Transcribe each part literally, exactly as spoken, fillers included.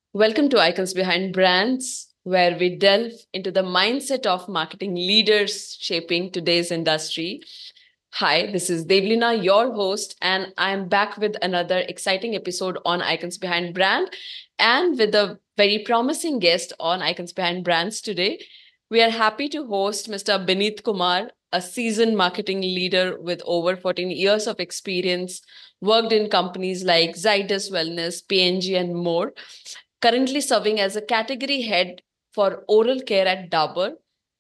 Welcome to Icons Behind Brands, where we delve into the mindset of marketing leaders shaping today's industry. Hi, this is Devlina, your host, and I'm back with another exciting episode on Icons Behind Brand and with a very promising guest on Icons Behind Brands today. We are happy to host Mister Bineet Kumar, a seasoned marketing leader with over fourteen years of experience, worked in companies like Zydus Wellness, P and G, and more, currently serving as a category head for oral care at Dabur.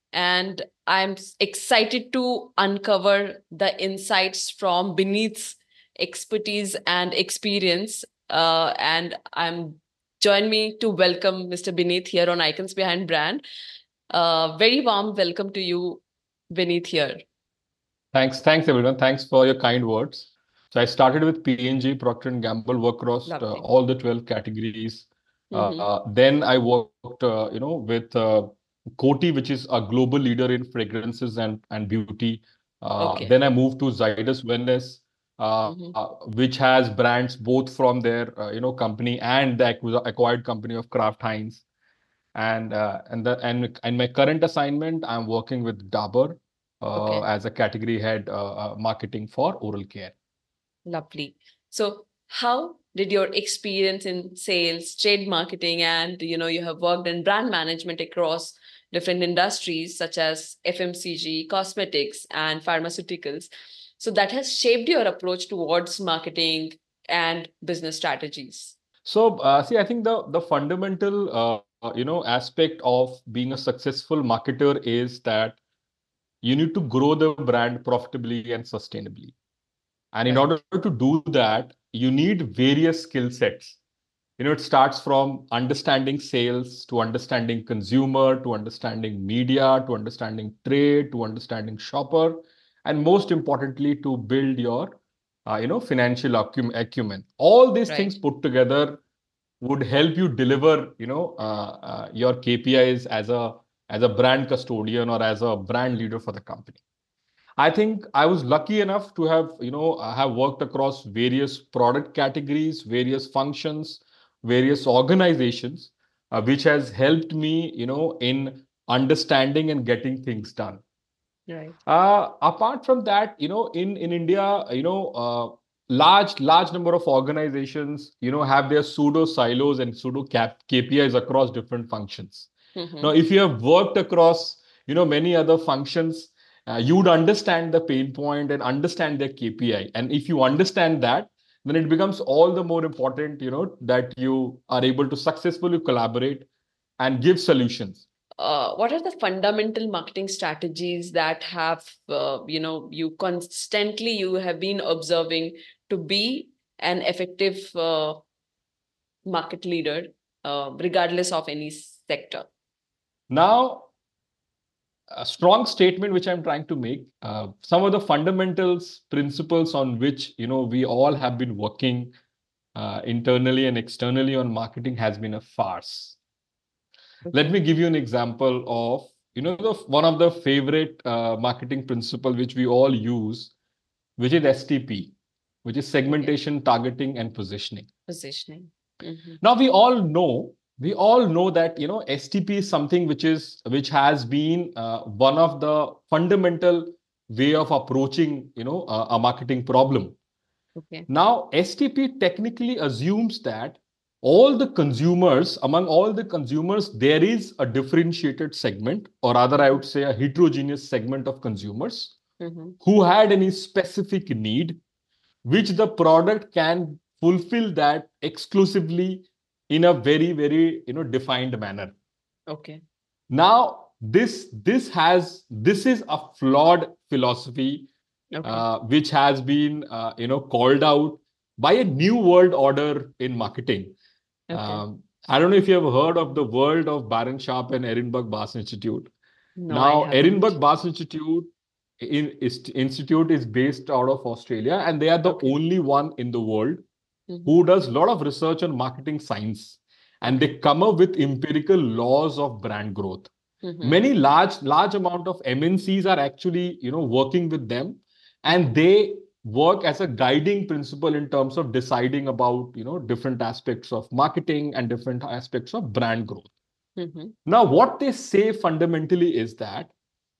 And I'm excited to uncover the insights from Beneath's expertise and experience. Uh, and I'm join me to welcome Mister Beneath here on Icons Behind Brand. Uh, very warm welcome to you, Beneath here. Thanks, thanks everyone. Thanks for your kind words. So I started with P and G, Procter and Gamble, worked across uh, Lovely. all the twelve categories. Mm-hmm. Uh, then I worked, uh, you know, with uh, Coty, which is a global leader in fragrances and and beauty. Uh, Okay. then I moved to Zydus Wellness, uh, Mm-hmm. which has brands both from their, uh, you know, company and the acqu- acquired company of Kraft Heinz. And uh, and the and and my current assignment, I'm working with Dabur uh, Okay. as a category head, uh, uh, marketing for oral care. Lovely. So, how did your experience in sales, trade marketing, and you know you have worked in brand management across different industries such as F M C G, cosmetics, and pharmaceuticals? So that has shaped your approach towards marketing and business strategies. So, uh, see, I think the the fundamental, uh, you know, aspect of being a successful marketer is that you need to grow the brand profitably and sustainably. And in order Right. to do that, you need various skill sets. You know, it starts from understanding sales to understanding consumer to understanding media to understanding trade to understanding shopper, and most importantly, to build your, uh, you know, financial acu- acumen. All these Right. things put together would help you deliver, you know, uh, uh, your K P Is as a as a brand custodian or as a brand leader for the company. I think I was lucky enough to have, you know, uh, have worked across various product categories, various functions, various organizations, uh, which has helped me, you know, in understanding and getting things done. Right. Uh, apart from that, you know, in in India, you know, uh, large large number of organizations, you know, have their pseudo silos and pseudo cap K P Is across different functions. Now, Mm-hmm. if you have worked across, you know, many other functions, uh, you would understand the pain point and understand their K P I. And if you understand that, then it becomes all the more important, you know, that you are able to successfully collaborate and give solutions. Uh, what are the fundamental marketing strategies that have uh, you know you constantly you have been observing to be an effective uh, market leader, uh, regardless of any sector? Now, a strong statement which I'm trying to make, uh, some of the fundamentals, principles on which, you know, we all have been working uh, internally and externally on marketing has been a farce. Let Okay. me give you an example of, you know, the, one of the favorite uh, marketing principle which we all use, which is S T P, which is Okay. segmentation, targeting, and positioning. Positioning. Hmm. Now we all know, we all know that, you know, S T P is something which is which has been uh, one of the fundamental way of approaching, you know, a, a marketing problem. Okay. Now, S T P technically assumes that all the consumers, among all the consumers, there is a differentiated segment, or rather, I Hmm. would say a heterogeneous segment of consumers Hmm. who had any specific need, which the product can fulfill that exclusively in a very, very, you know, defined manner. Okay. Now, this this has this is a flawed philosophy, Okay. uh, which has been, uh, you know, called out by a new world order in marketing. Okay. Um, I don't know if you have heard of the world of Baron Sharp and Ehrenberg Bass Institute. No, I Now, haven't. Ehrenberg Bass Institute in, is, Institute is based out of Australia, and they are the Okay. only one in the world Hmm. who does a lot of research on marketing science, and Okay. they come up with empirical laws of brand growth. Hmm. Many large large amount of M N Cs are actually, you know, working with them, and Hmm. they work as a guiding principle in terms of deciding about, you know, different aspects of marketing and different aspects of brand growth. Mm-hmm. Now, what they say fundamentally is that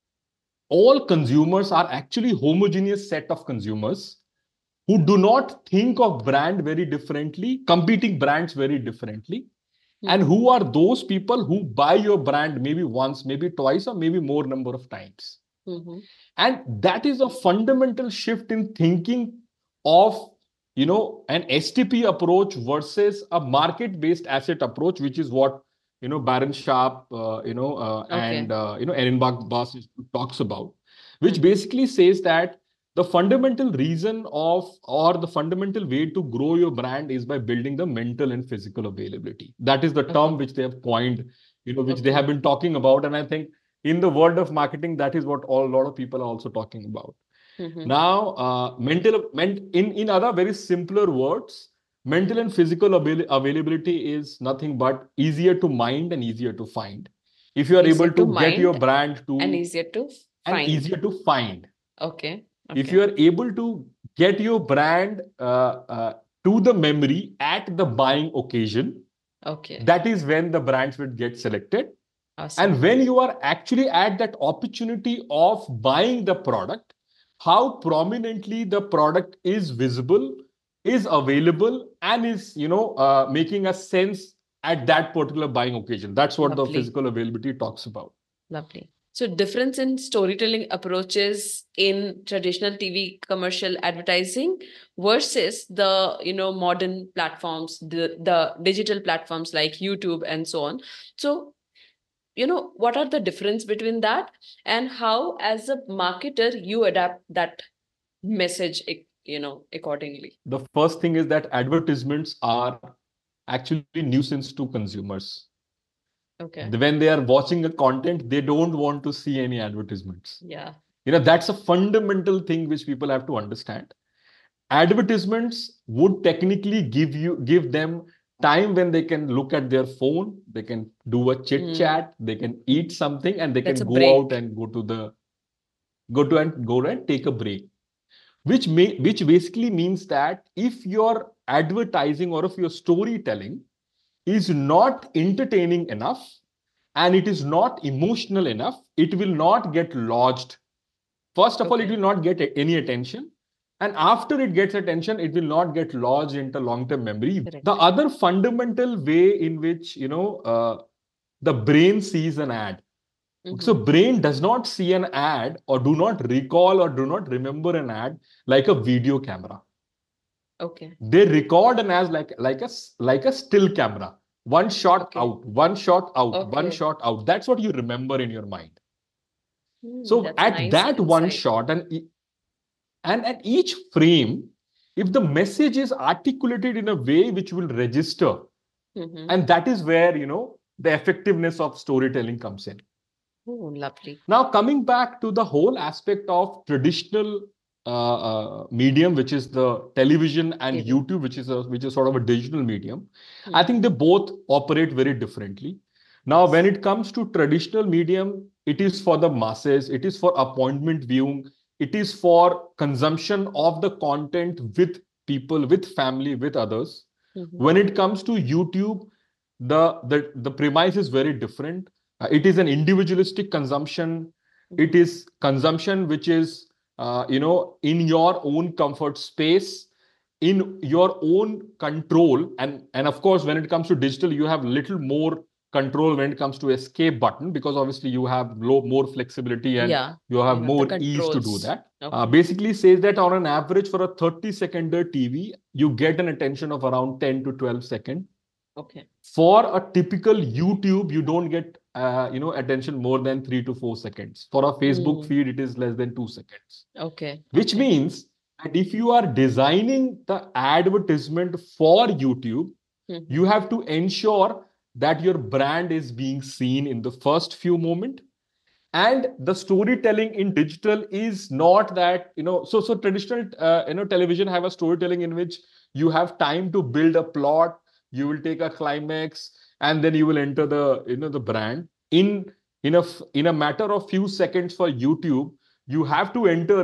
all consumers are actually homogeneous set of consumers who do not think of brand very differently, competing brands very differently. Mm-hmm. And who are those people who buy your brand maybe once, maybe twice, or maybe more number of times. Mm-hmm. And that is a fundamental shift in thinking of, you know, an S T P approach versus a market-based asset approach, which is what, you know, Baron Sharp, uh, you know, uh, okay. and, uh, you know, Ehrenbach Bass talks about, which mm-hmm. basically says that the fundamental reason of, or the fundamental way to grow your brand is by building the mental and physical availability. That is the term okay. which they have coined, you know, which okay. they have been talking about. And I think in the world of marketing, that is what all, a lot of people are also talking about. Mm-hmm. Now, uh, mental, in, in other very simpler words, mental and physical avail availability is nothing but easier to mind and easier to find. If you are easier able to, to get your brand to... And easier to find. And easier to find. Okay. Okay. If you are able to get your brand uh, uh, to the memory at the buying occasion, okay, that is when the brands will get selected. Awesome. And when you are actually at that opportunity of buying the product, how prominently the product is visible, is available, and is, you know, uh, making a sense at that particular buying occasion. That's what Lovely. The physical availability talks about. Lovely. So difference in storytelling approaches in traditional T V commercial advertising versus the, you know, modern platforms, the, the digital platforms like YouTube and so on. So, you know, what are the difference between that, and how as a marketer you adapt that message, you know, accordingly? The first thing is that advertisements are actually nuisance to consumers. Okay. When they are watching a content, they don't want to see any advertisements. Yeah. You know, that's a fundamental thing which people have to understand. Advertisements would technically give you, give them time when they can look at their phone, they can do a chit chat, mm. they can eat something, and they that's can go break. out and go to the, go to and go and take a break. Which may, which basically means that if your advertising or if your storytelling is not entertaining enough and it is not emotional enough, it will not get lodged. First of okay. all, it will not get any attention. And after it gets attention, it will not get lodged into long-term memory. Correct. The other fundamental way in which, you know, uh, the brain sees an ad. Mm-hmm. So brain does not see an ad or do not recall or do not remember an ad like a video camera. Okay. They record an ad like, like, a, like a still camera. One shot okay. out, one shot out, okay. one shot out. That's what you remember in your mind. Mm, so at nice that insight. One shot and, and at each frame, if the message is articulated in a way which will register, mm-hmm. and that is where, you know, the effectiveness of storytelling comes in. Oh, lovely. Now, coming back to the whole aspect of traditional uh, uh, medium, which is the television, and mm-hmm. YouTube, which is a which is sort of a digital medium, mm-hmm. I think they both operate very differently. Now, when it comes to traditional medium, it is for the masses, it is for appointment viewing, it is for consumption of the content with people, with family, with others. Mm-hmm. When it comes to YouTube, the the the premise is very different. Uh, it is an individualistic consumption. Mm-hmm. It is consumption which is, uh, you know, in your own comfort space, in your own control. And, and of course, when it comes to digital, you have little more control when it comes to escape button, because obviously you have low, more flexibility and yeah, you have you more have ease to do that. Okay. Uh, basically says that on an average for a thirty seconder T V, you get an attention of around ten to twelve seconds. Okay. For a typical YouTube, you don't get, uh, you know, attention more than three to four seconds. For a Facebook mm. feed, it is less than two seconds. Okay. Which okay. means that if you are designing the advertisement for YouTube, mm-hmm. you have to ensure that your brand is being seen in the first few moments. And the storytelling in digital is not that, you know, so, so traditional, uh, you know, television have a storytelling in which you have time to build a plot. You will take a climax and then you will enter the, you know, the brand. In, in, a, in a matter of few seconds for YouTube, you have to enter it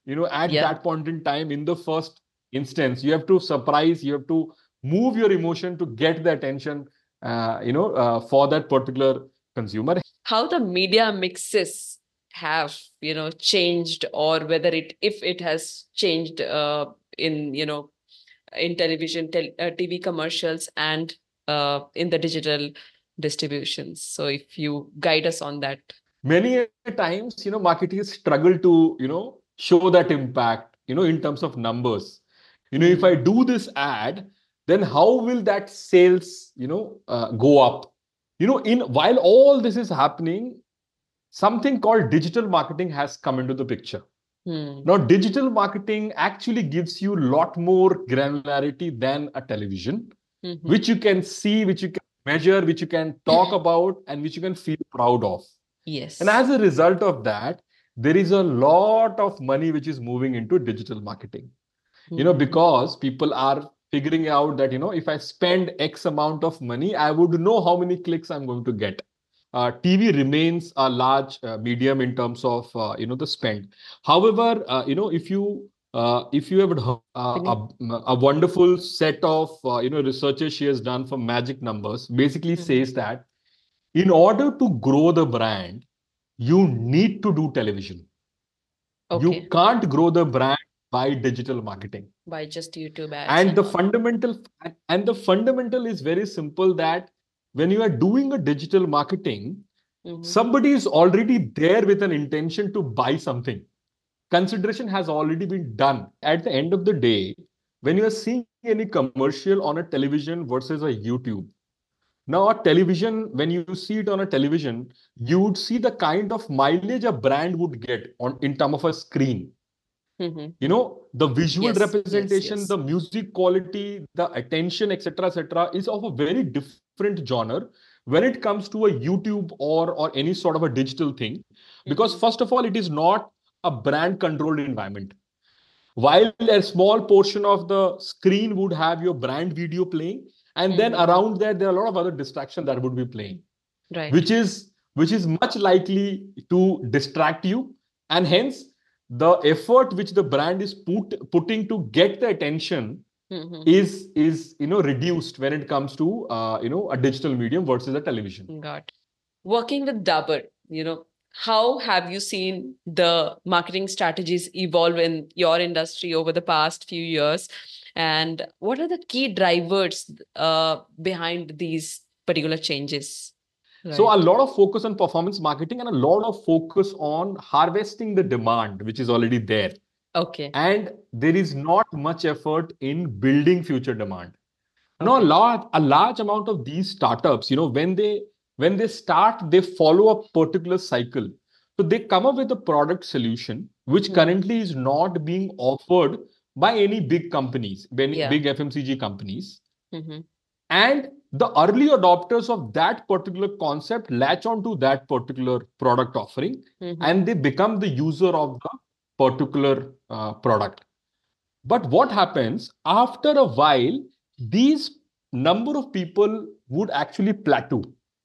You know, at Yeah. that point in time, in the first instance, you have to surprise, you have to move your emotion to get the attention, uh, you know, uh, for that particular consumer. How the media mixes have, you know, changed, or whether it, if it has changed uh, in, you know, in television, tel- uh, T V commercials, and uh, in the digital distributions. So if you guide us on that. Many times, you know, marketers struggle to, you know, show that impact, you know, in terms of numbers. You know, if I Hmm. do this ad, then how will that sales, you know, uh, go up? You know, in while all this is happening, something called digital marketing has come into the picture. Hmm. Now, digital marketing actually gives you a lot more granularity than a television, Mhm. which you can see, which you can measure, which you can talk about, and which you can feel proud of. Yes. And as a result of that, there is a lot of money which is moving into digital marketing. You know, Mhm. because people are figuring out that, you know, if I spend X amount of money, I would know how many clicks I'm going to get. Uh, T V remains a large uh, medium in terms of, uh, you know, the spend. However, uh, you know, if you uh, if you have heard, uh, a, a wonderful set of, uh, you know, researches she has done for Magic Numbers, basically Mhm. says that in order to grow the brand, you need to do television. Okay. You can't grow the brand by digital marketing. By just YouTube ads And and the all. fundamental and the fundamental is very simple, that when you are doing a digital marketing, Mhm. somebody is already there with an intention to buy something. Consideration has already been done. At the end of the day, when you are seeing any commercial on a television versus a YouTube, now a television, when you see it on a television, you would see the kind of mileage a brand would get on in terms of a screen. Mhm. You know, the visual Yes, yes, representation, yes. the music quality, the attention, etc., etc., is of a very different genre when it comes to a YouTube or or any sort of a digital thing. Because Mhm. first of all, it is not a brand controlled environment. While a small portion of the screen would have your brand video playing, and then Mhm. around that there are a lot of other distractions that would be playing, Right. which is which is much likely to distract you, and hence the effort which the brand is put putting to get the attention Mhm. is is you know reduced when it comes to uh, you know a digital medium versus a television. Got. Working with Dabur, you know, how have you seen the marketing strategies evolve in your industry over the past few years? And what are the key drivers uh, behind these particular changes? So Right. a lot of focus on performance marketing and a lot of focus on harvesting the demand which is already there. Okay. And there is not much effort in building future demand. No, a Okay. large, a large amount of these startups, you know, when they when they start, they follow a particular cycle. So they come up with a product solution which Hmm. currently is not being offered by any big companies, any Yeah. big F M C G companies. Mm-hmm. And the early adopters of that particular concept latch on to that particular product offering, Mm-hmm. and they become the user of the particular uh, product. But what happens after a while, these number of people would actually plateau.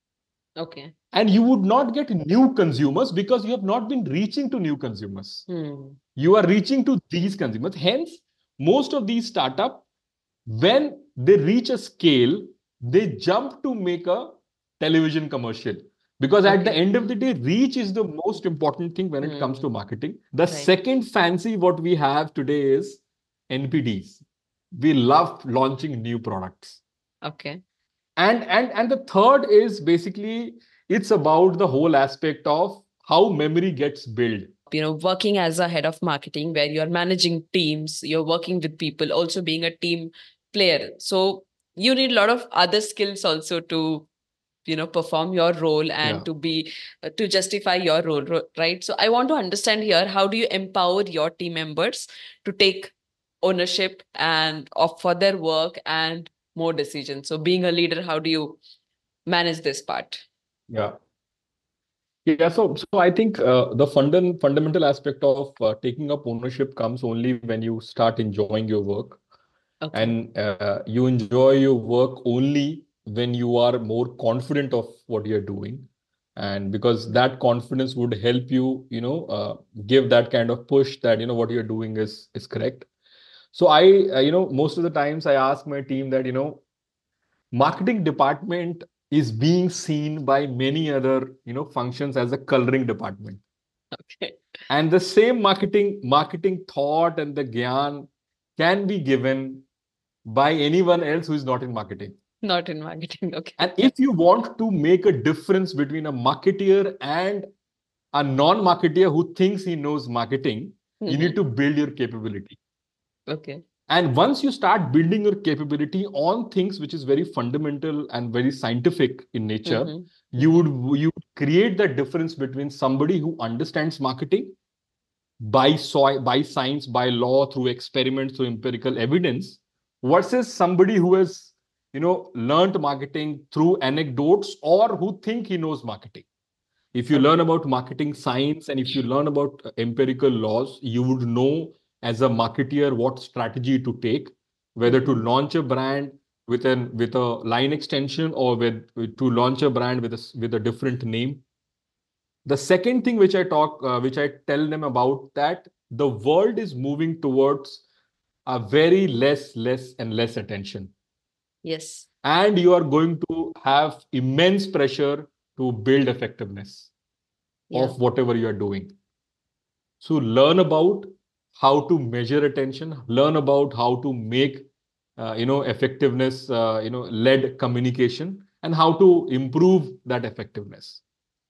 Okay. And you would not get new consumers because you have not been reaching to new consumers. Hmm. You are reaching to these consumers. Hence, most of these startups, when they reach a scale, they jump to make a television commercial. Because at the Okay. end of the day, reach is the most important thing when it comes Hmm. to marketing. The Right. second fancy what we have today is N P Ds. We love launching new products. Okay. And and and the third is basically it's about the whole aspect of how memory gets built. You know, working as a head of marketing where you're managing teams, you're working with people, also being a team player. So you need a lot of other skills also to, you know, perform your role and Yeah. to be uh, to justify your role, ro- right? So I want to understand here, how do you empower your team members to take ownership and of for their work and more decisions? So being a leader, how do you manage this part? Yeah. Yeah, so so I think uh, the funda- fundamental aspect of uh, taking up ownership comes only when you start enjoying your work, Okay. and uh, you enjoy your work only when you are more confident of what you're doing. And because that confidence would help you, you know, uh, give that kind of push that, you know, what you're doing is is correct. So I, uh, you know, most of the times I ask my team that, you know, marketing department is being seen by many other, you know, functions as a coloring department. Okay. And the same marketing marketing thought and the gyan can be given by anyone else who is not in marketing. Not in marketing. Okay. And if you want to make a difference between a marketeer and a non-marketeer who thinks he knows marketing, Mhm. you need to build your capability. Okay. And once you start building your capability on things which is very fundamental and very scientific in nature, Mhm. you Mhm. would you would create the difference between somebody who understands marketing by soy, by science, by law, through experiments, through empirical evidence, versus somebody who has, you know, learned marketing through anecdotes or who think he knows marketing. If you Okay. learn about marketing science and if you learn about empirical laws, you would know as a marketeer what strategy to take, whether to Mhm. launch a brand with an with a line extension or with, with to launch a brand with a with a different name. The second thing which I talk, uh, which I tell them about, that the world is moving towards a very less, less and less attention. Yes. And you are going to have immense pressure to build effectiveness Yeah. of whatever you are doing. So learn about how to measure attention, learn about how to make, uh, you know, effectiveness, uh, you know, led communication, and how to improve that effectiveness.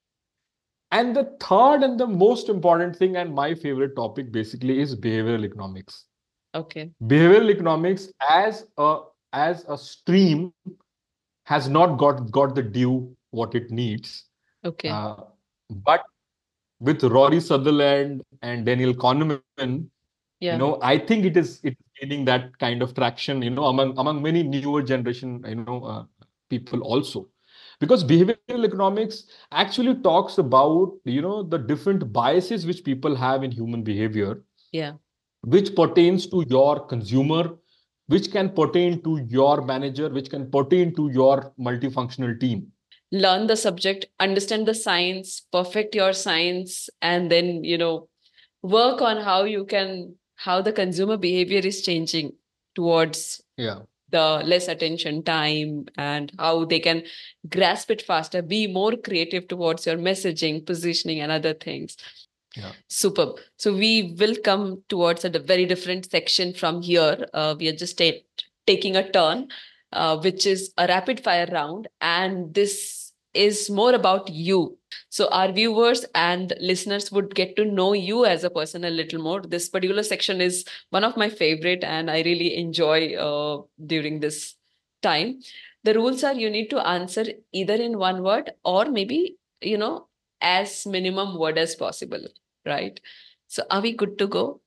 And the third and the most important thing, and my favorite topic basically, is behavioral economics. Okay. Behavioral economics as a as a stream has not got got the due what it needs. Okay. Uh, but with Rory Sutherland and Daniel Kahneman, you Yeah. know, I think it is it's gaining that kind of traction, you know, among among many newer generation, you know, uh, people also. Because behavioral economics actually talks about, you know, the different biases which people have in human behavior, Yeah. which pertains to your consumer, which can pertain to your manager, which can pertain to your multifunctional team. Learn the subject, understand the science, perfect your science, and then, you know, work on how you can, how the consumer behavior is changing towards Yeah. the less attention time and how they can grasp it faster, be more creative towards your messaging, positioning, and other things. Yeah. Superb. So we will come towards a very different section from here. Uh, we are just ta- taking a turn, uh, which is a rapid fire round. And this is more about you. So our viewers and listeners would get to know you as a person a little more. This particular section is one of my favorite, and I really enjoy uh, during this time. The rules are you need to answer either in one word or maybe, you know, as minimum word as possible. Right. So are we good to go?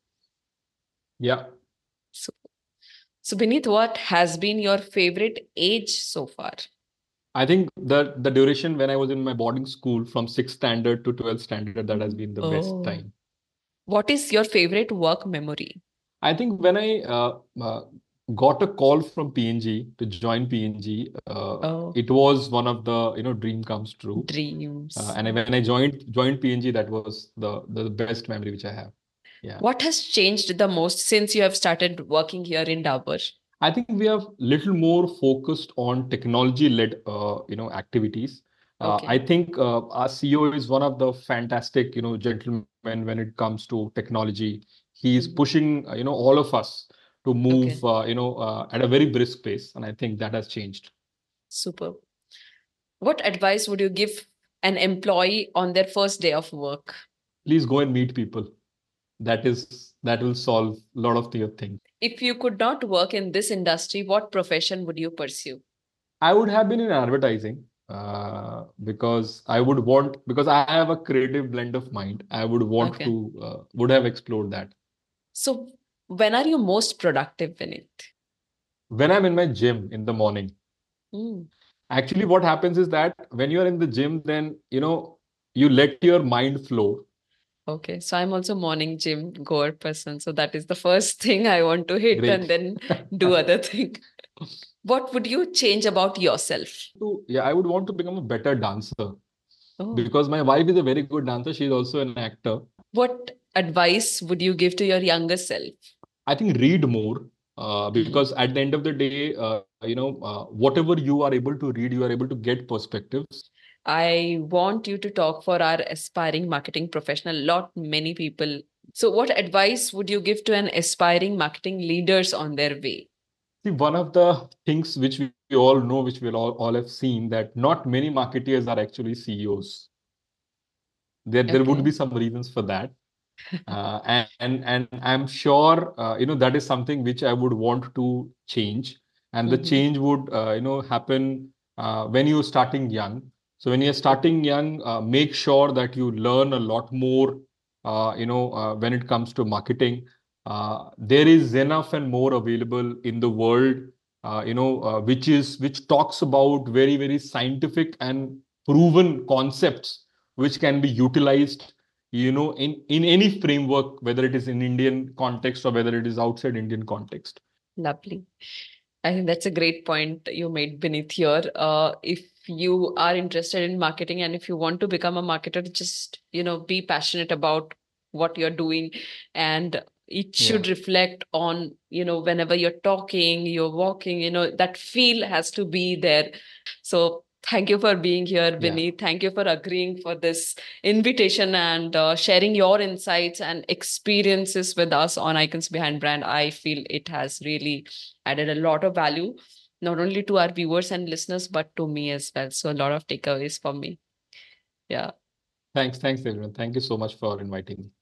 Yeah. So, so Beneath, what has been your favorite age so far? I think the the duration when I was in my boarding school from sixth standard to twelfth standard, that has been the best Oh. time. What is your favorite work memory? I think when I uh, uh, got a call from P N G to join P N G, uh, Oh, it was one of the, you know, dream comes true. Uh, dreams. and when I joined joined P N G, that was the the best memory which I have. Yeah. What has changed the most since you have started working here in Dabur? I think we are little more focused on technology-led, uh, you know, activities. Uh, Okay. I think uh, our C E O is one of the fantastic, you know, gentlemen when it comes to technology. He is Mhm. pushing, uh, you know, all of us to Okay. move, uh, you know, uh, at a very brisk pace, and I think that has changed. Super. What advice would you give an employee on their first day of work? Please go and meet people. That is that will solve a lot of your things. If you could not work in this industry, what profession would you pursue? I would have been in advertising uh, because I would want because I have a creative blend of mind. I would want Okay. to uh, would have explored that. So, when are you most productive, Vinit? When I'm in my gym in the morning, Mm. actually what happens is that when you're in the gym, then you know you let your mind flow. Okay, so I'm also morning gym goer person. So that is the first thing I want to hit and Great. then do other thing. What would you change about yourself? To, yeah, I would want to become a better dancer. Oh, because my wife is a very good dancer. She's also an actor. what advice would you give to your younger self? I think read more, uh, Mhm. because at the end of the day, uh, you know, uh, whatever you are able to read, you are able to get perspectives. I want you to talk for our aspiring marketing professional, lot many people. So, what advice would you give to an aspiring marketing leaders on their way? See, one of the things which we we all know, which we all, all have seen, that not many marketeers are actually C E Os. There, there would Okay. be some reasons for that. Uh, and, and and I'm sure uh, you know that is something which I would want to change, and the Mm-hmm. change would uh, you know happen uh, when you're starting young. So when you're starting young, uh, make sure that you learn a lot more. Uh, you know uh, when it comes to marketing, uh, there is enough and more available in the world. Uh, you know uh, which is which talks about very very scientific and proven concepts which can be utilized, you know, in, in any framework, whether it is in Indian context or whether it is outside Indian context. Lovely. I think that's a great point you made, Beneath here. Uh, if you are interested in marketing and if you want to become a marketer, just, you know, be passionate about what you're doing, and it Yeah. should reflect on, you know, whenever you're talking, you're walking, you know, that feel has to be there. So thank you for being here, Yeah. Beneath. Thank you for agreeing for this invitation and uh, sharing your insights and experiences with us on Icons Behind Brand. I feel it has really added a lot of value, not only to our viewers and listeners, but to me as well. So a lot of takeaways for me. Yeah. Thanks. Thanks, everyone. Thank you so much for inviting me.